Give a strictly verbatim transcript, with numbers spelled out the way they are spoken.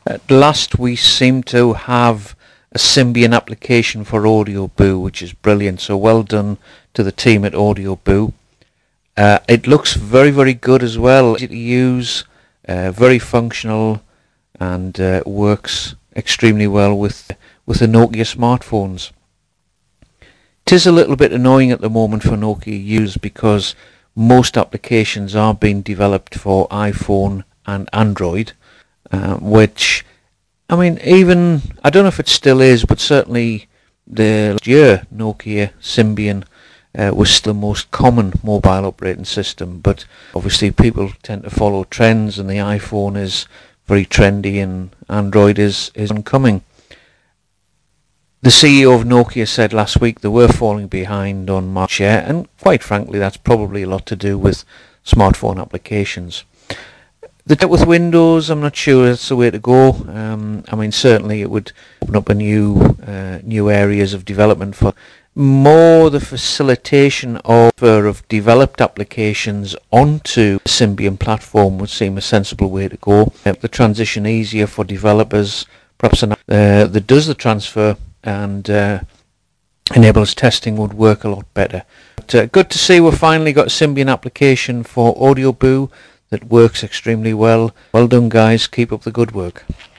At last we seem to have a Symbian application for AudioBoo, which is brilliant. So well done to the team at AudioBoo. Uh, it looks very, very good as well. Easy to use, uh, very functional, and uh, works extremely well with with the Nokia smartphones. It is a little bit annoying at the moment for Nokia use because most applications are being developed for iPhone and Android, uh, which, I mean, even, I don't know if it still is, but certainly the last year Nokia Symbian uh, was still the most common mobile operating system, but obviously people tend to follow trends, and the iPhone is very trendy and Android is, is oncoming. The C E O of Nokia said last week they were falling behind on market share, and quite frankly that's probably a lot to do with smartphone applications. The debt with Windows, I'm not sure that's the way to go. Um, I mean, certainly it would open up a new, uh, new areas of development for more the facilitation of, uh, of developed applications onto the Symbian platform would seem a sensible way to go. Make the transition easier for developers, perhaps an, uh, that does the transfer and uh, enables testing would work a lot better. But, uh, good to see we've finally got a Symbian application for AudioBoo that works extremely well. Well done guys, keep up the good work.